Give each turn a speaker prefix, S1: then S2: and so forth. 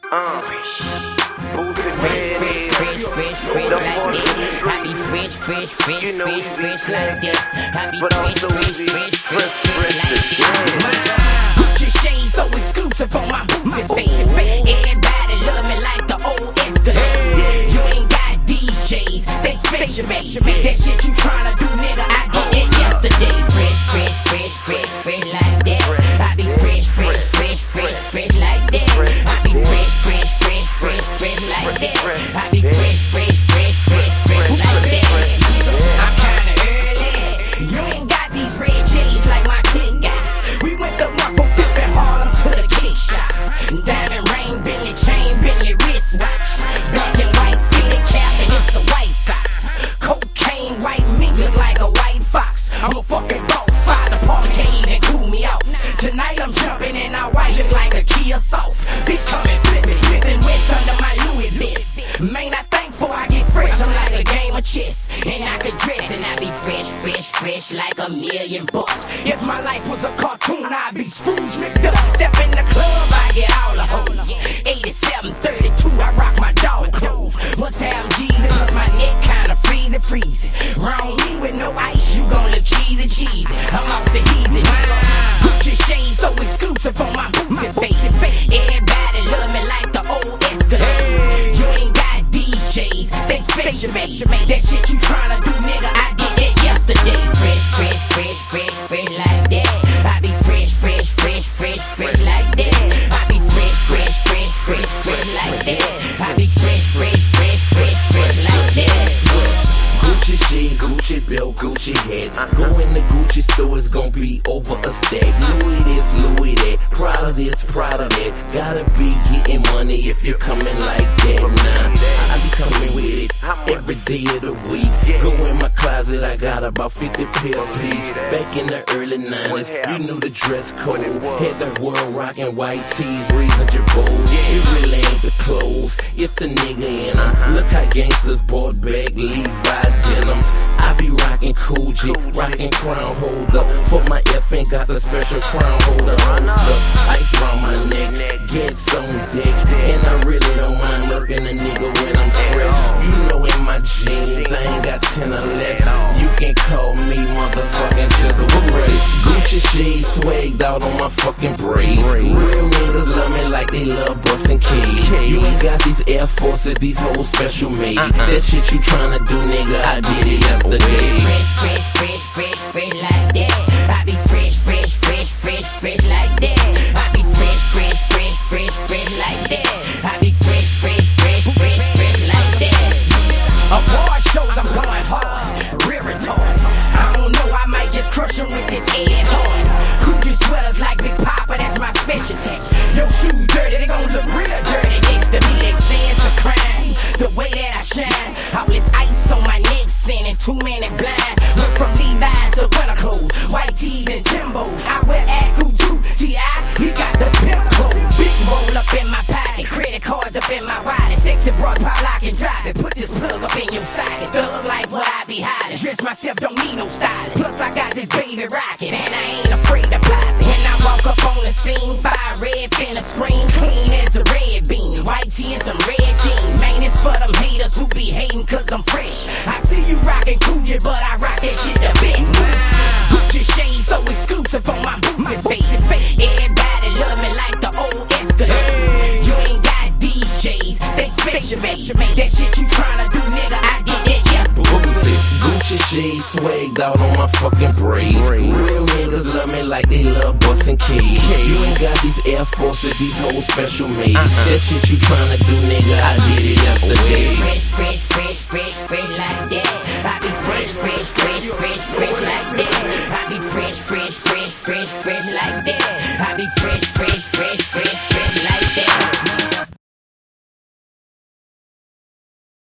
S1: Fresh, fresh like that. I be fresh like that. I be fresh like that. Gucci shades so exclusive on my boots and face. Everybody love me like the old Escalade. You ain't got DJs, they special made. That shit you tryna do, nigga, I did it yesterday. Fresh like that. I be fresh like that. I be fresh like that. I be fresh like that. I'm kinda early. You ain't got these red J's like my clique got. We went the rock from Fifth and Harlem to the kick shop. Diamond ring, Bentley chain, Bentley wristwatch. Black and white fitted cap and it's a white socks. Cocaine, white meat look like a white fox. I'm a fucking boss, father park can't even cool me out. Tonight I'm jumping in our white look like a Kia Soul. Bitch come and flip me, Smith and West under my Louis Miss. Man, I thankful I get fresh, I'm like a game of chess. And I could dress and I be fresh like $1 million bucks. If my life was a cartoon, I'd be Scrooge McDuck. Step in the club, I get all the hoes. 87, 32, I rock my dog clothes. Must have Jesus, cause my neck kinda freezing. Round me with no ice, you gon' look cheesy. I'm off the easy. Gucci shades so exclusive on my boots and face. Everybody love me like the old Escalade. You ain't got DJs, they special made. That shit you tryna do, nigga, I did it yesterday. Fresh like that. I be fresh like that. I be fresh like that. I be fresh like that.
S2: Gucci shades, Gucci belt, Gucci hat. Go in the Gucci store, it's gon' be over a stack. Louis this, Louis that. Proud of this, proud of that. Gotta be getting money if you're coming like that. Nah, I be coming with it every day of the week. Go in my closet, I got about 50 pair of these. Back in the early 90s, you knew the dress code. Had the world rocking white tees, raising your bows. It really ain't the clothes, it's the nigga in them. Look how gangsters bought back Levi denims. I be rocking Cool J, rocking crown holder. For my FN got the special crown holder. Ice round my neck, gets on deck. And I really don't mind murking a nigga when I'm fresh. You know in my jeans, I ain't got 10 or less. You can call me motherfucking Jizzle Fresh. Gucci shades swagged out on my fucking braids. Real niggas love me like they love bustin' keys. You ain't got these Air Forces, these hoes special made. That shit you tryna do, nigga, I did it yesterday.
S1: Fresh like that. I be fresh like that. I be fresh like that. I be fresh like that. Award shows, I'm going hard, real retard. I don't know, I might just crush him with this head hard. Coochie sweaters like Big Papa, that's my specialty. Your shoes dirty, they gon' look real dirty next to me. They say it's a crime, the way that I shine. All this ice on my neck, sinning 2 minute blind. Look from Levi's to winter clothes, white tees and Timbos. I wear Aku too, T.I., he got the pimp clothes. Big roll up in my pocket, credit cards up in my wallet. Sexy broad pop lock and drive it, put this plug up in your socket. Thug life what I be hiding, dress myself, don't need no styling. Plus I got this baby rocket, and I ain't afraid to pop it. When I walk up on the scene, fire red, finna scream, clean as a red bean. White tee and some red jeans, man, it's for them haters who be hating cause I'm fresh. I see you rockin' Coogee, but I rock that shit the best. Gucci shades so exclusive on my boots and face. Everybody love me like the old Escalade. You ain't got DJs, they special made. That shit you tryna do, nigga, I did it, yeah.
S2: Gucci shades swagged out on my fucking braids. Real niggas love me like they love bustin' keys. You ain't got these Air Forces, these hoes special made. That shit you tryna do, nigga, I did it yesterday.
S1: Fresh like that. I be fresh like that. I be fresh like that. I be fresh